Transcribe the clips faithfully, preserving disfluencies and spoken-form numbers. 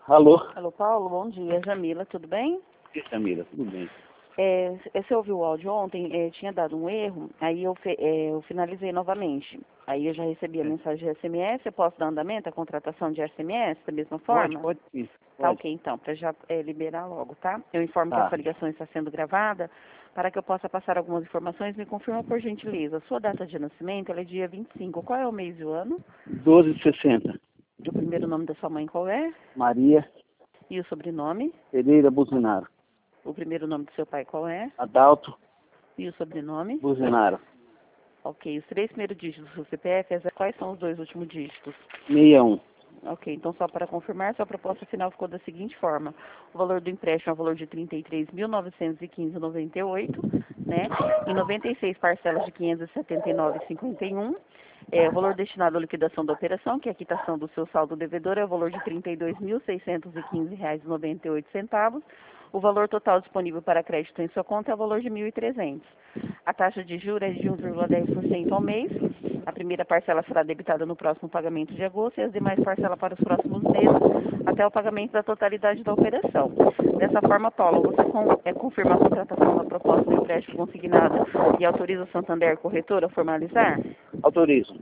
Alô? Alô, Paulo, bom dia. Jamila, tudo bem? E Jamila, tudo bem? É, você ouviu o áudio ontem, é, tinha dado um erro, aí eu, fe, é, eu finalizei novamente. Aí eu já recebi a É. mensagem de S M S, eu posso dar andamento à contratação de S M S da mesma Pode, forma? pode sim. Tá Pode. ok, então, para já é, liberar logo, tá? Eu informo que Tá. essa ligação está sendo gravada, para que eu possa passar algumas informações, me confirma por gentileza. Sua data de nascimento, ela é dia vinte e cinco, qual é o mês e o ano? doze de sessenta. O primeiro nome da sua mãe qual é? Maria E o sobrenome? Pereira Buzinaro. O primeiro nome do seu pai qual é? Adalto E o sobrenome? Buzinaro. Ok, os três primeiros dígitos do seu C P F, as- quais são os dois últimos dígitos? sessenta e um. Ok, então só para confirmar, sua proposta final ficou da seguinte forma. O valor do empréstimo é o valor de trinta e três mil novecentos e quinze vírgula noventa e oito, né? Em noventa e seis parcelas de quinhentos e setenta e nove vírgula cinquenta e um. É, o valor destinado à liquidação da operação, que é a quitação do seu saldo devedor, é o valor de trinta e dois mil seiscentos e quinze reais e noventa e oito centavos. O valor total disponível para crédito em sua conta é o valor de mil e trezentos. A taxa de juros é de um vírgula dez por cento ao mês. A primeira parcela será debitada no próximo pagamento de agosto e as demais parcelas para os próximos meses, até o pagamento da totalidade da operação. Dessa forma, Paulo, você com, é, confirma a contratação da proposta do empréstimo consignado e autoriza o Santander Corretora a formalizar? Autorizo.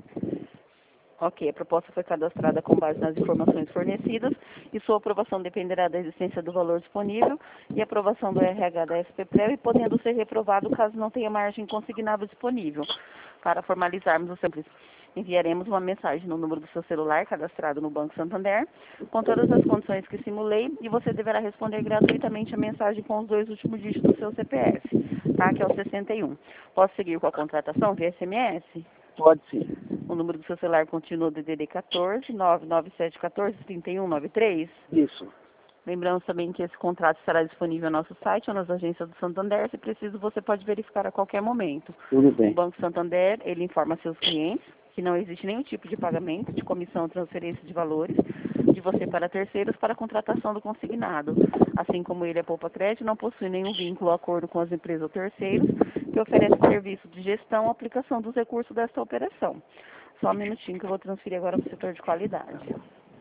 Ok, a proposta foi cadastrada com base nas informações fornecidas e sua aprovação dependerá da existência do valor disponível e aprovação do R H da S P P R E, podendo ser reprovado caso não tenha margem consignável disponível. Para formalizarmos o simples, enviaremos uma mensagem no número do seu celular cadastrado no Banco Santander, com todas as condições que simulei, e você deverá responder gratuitamente a mensagem com os dois últimos dígitos do seu C P F, tá? Que é o sessenta e um. Posso seguir com a contratação via S M S? Pode sim. O número do seu celular continua D D D quatorze, nove nove sete um quatro, três um nove três. Isso. Lembramos também que esse contrato estará disponível no nosso site ou nas agências do Santander. Se preciso, você pode verificar a qualquer momento. Tudo O bem. Banco Santander, ele informa seus clientes que não existe nenhum tipo de pagamento, de comissão ou transferência de valores de você para terceiros para a contratação do consignado. Assim como ele é poupa crédito, não possui nenhum vínculo ou acordo com as empresas ou terceiros que oferecem serviço de gestão ou aplicação dos recursos desta operação. Só um minutinho que eu vou transferir agora para o setor de qualidade.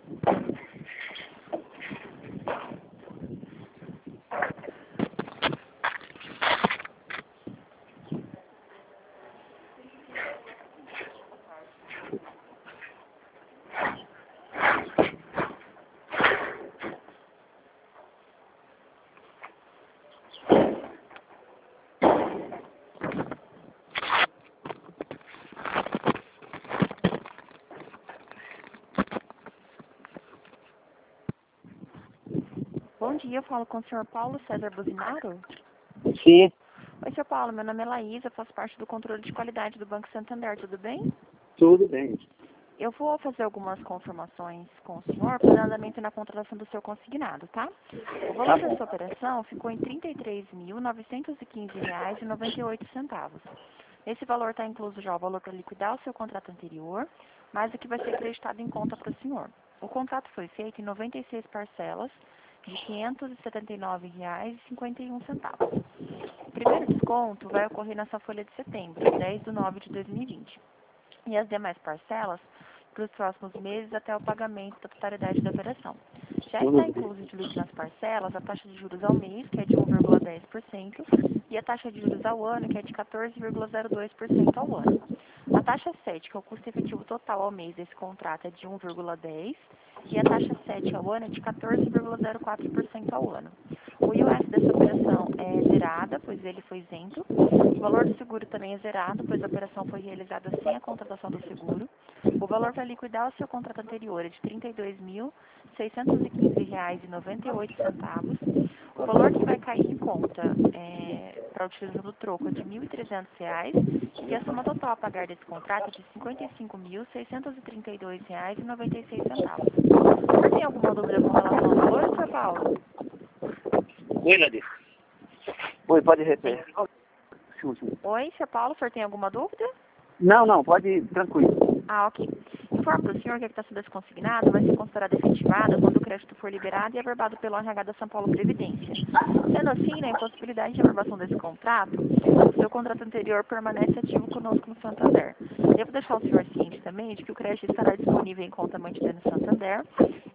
Bom dia, eu falo com o senhor Paulo César Buzinaro. Sim. Oi, senhor Paulo, meu nome é Laísa, faço parte do controle de qualidade do Banco Santander, tudo bem? Tudo bem. Eu vou fazer algumas confirmações com o senhor para dar andamento na contratação do seu consignado, tá? O valor Tá da bom. sua operação ficou em trinta e três mil novecentos e quinze reais e noventa e oito centavos. Esse valor está incluso já o valor para liquidar o seu contrato anterior, mais o que vai ser acreditado em conta para o senhor. O contrato foi feito em noventa e seis parcelas de quinhentos e setenta e nove reais e cinquenta e um centavos. O primeiro desconto vai ocorrer nessa folha de setembro, dez de nove de dois mil e vinte. E as demais parcelas para os próximos meses até o pagamento da totalidade da operação. Já Tudo está bem. incluso incluído nas parcelas a taxa de juros ao mês, que é de um vírgula dez por cento, e a taxa de juros ao ano, que é de quatorze vírgula zero dois por cento ao ano. A taxa sete, que é o custo efetivo total ao mês desse contrato, é de um vírgula dez por cento, e a taxa sete ao ano é de quatorze vírgula zero quatro por cento ao ano. O I O F dessa operação é zerada, pois ele foi isento. O valor do seguro também é zerado, pois a operação foi realizada sem a contratação do seguro. O valor para liquidar o seu contrato anterior é de trinta e dois mil seiscentos e quinze reais e noventa e oito centavos. O valor que vai cair em conta é, para a utilização do troco é de mil e trezentos reais e a soma total a pagar desse contrato é de cinquenta e cinco mil seiscentos e trinta e dois reais e noventa e seis centavos. Você tem alguma dúvida com relação ao valor, senhor Paulo? Oi, Nadir. Oi, pode Tem. repetir. Sim, sim. Oi, senhor Paulo, o senhor tem alguma dúvida? Não, não, pode ir, tranquilo. Ah, ok. Informo para o senhor que a quitação desse consignado vai ser considerada efetivada quando o crédito for liberado e averbado pelo R H da São Paulo Previdência. Sendo assim, na impossibilidade de averbação desse contrato, o seu contrato anterior permanece ativo conosco no Santander. Devo deixar o senhor ciente também de que o crédito estará disponível em conta mantida no Santander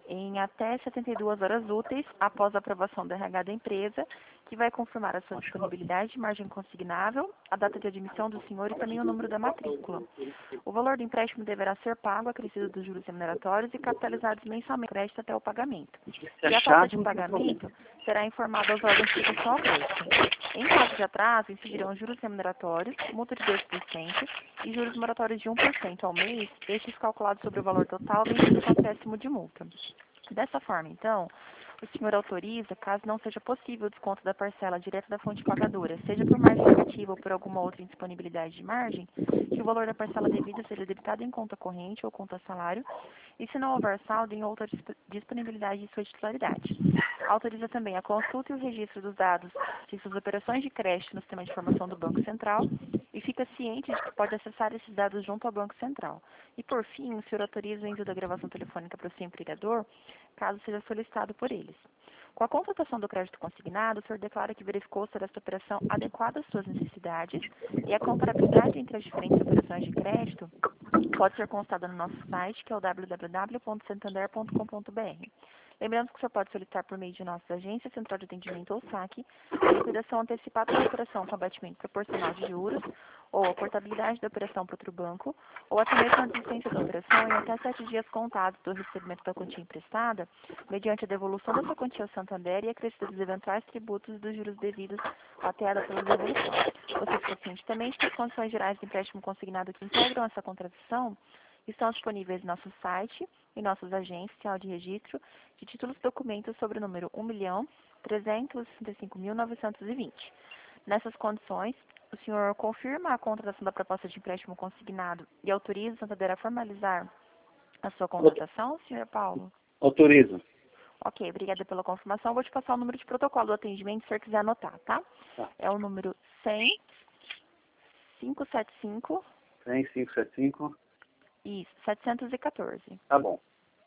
em até setenta e duas horas úteis após a aprovação do R H da empresa, que vai confirmar a sua disponibilidade de margem consignável, a data de admissão do senhor e também o número da matrícula. O valor do empréstimo deverá ser pago, acrescido dos juros remuneratórios e capitalizados mensalmente, crédito até o pagamento. E a falta de pagamento será informada aos órgãos de proteção ao crédito. Em caso de atraso, incidirão juros remuneratórios, multa de dois por cento e juros moratórios de um por cento ao mês, estes calculados sobre o valor total, vencido com acréscimo de multa. Dessa forma, então, o senhor autoriza, caso não seja possível o desconto da parcela direta da fonte pagadora, seja por margem negativa ou por alguma outra indisponibilidade de margem, que o valor da parcela devida seja debitado em conta corrente ou conta salário, e se não houver saldo, em outra disponibilidade de sua titularidade. Autoriza também a consulta e o registro dos dados de suas operações de crédito no sistema de informação do Banco Central e fica ciente de que pode acessar esses dados junto ao Banco Central. E, por fim, o senhor autoriza o envio da gravação telefônica para o seu empregador, caso seja solicitado por eles. Com a contratação do crédito consignado, o senhor declara que verificou ser esta operação adequada às suas necessidades e a comparabilidade entre as diferentes operações de crédito pode ser constada no nosso site, que é o w w w ponto santander ponto com ponto b r. Lembrando que o senhor pode solicitar por meio de nossas agências, Central de Atendimento ou SAC, a liquidação antecipada da operação com abatimento proporcional de juros, ou a portabilidade da operação para outro banco, ou até mesmo a desistência da operação em até sete dias contados do recebimento da quantia emprestada, mediante a devolução dessa quantia ao Santander e a acrescida dos eventuais tributos dos juros devidos até a data da devolução. Você fica ciente também de que as condições gerais do empréstimo consignado que integram essa contratação estão disponíveis no nosso site e nossas agências de registro de títulos e documentos sobre o número um milhão trezentos e sessenta e cinco mil novecentos e vinte. Nessas condições, o senhor confirma a contratação da proposta de empréstimo consignado e autoriza o Santander a formalizar a sua contratação, senhor Paulo? Autoriza. Ok, obrigada pela confirmação. Vou te passar o número de protocolo do atendimento, se o senhor quiser anotar, tá? Tá. É o número cem, quinhentos e setenta e cinco. cem, quinhentos e setenta e cinco. Isso, setecentos e quatorze. Tá bom.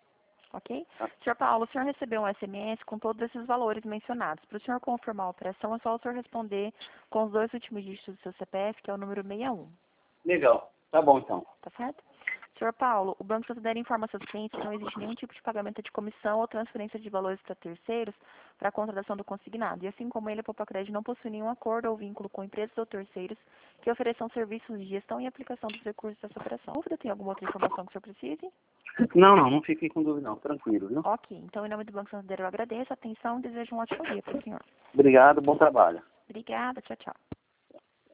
Ok? Tá. senhor Paulo, o senhor recebeu um S M S com todos esses valores mencionados. Para o senhor confirmar a operação, é só o senhor responder com os dois últimos dígitos do seu C P F, que é o número sessenta e um. Legal. Tá bom, então. Tá certo? senhor Paulo, o Banco Santander informa seus clientes que não existe nenhum tipo de pagamento de comissão ou transferência de valores para terceiros para a contratação do consignado. E assim como ele, a Popacred não possui nenhum acordo ou vínculo com empresas ou terceiros que ofereçam serviços de gestão e aplicação dos recursos dessa operação. Dúvida? Tem alguma outra informação que o senhor precise? Não, não, não fiquem com dúvida, não. Tranquilo, viu? Ok, então em nome do Banco Santander eu agradeço a atenção e desejo um ótimo dia para o senhor. Obrigado, bom trabalho. Obrigada, tchau, tchau.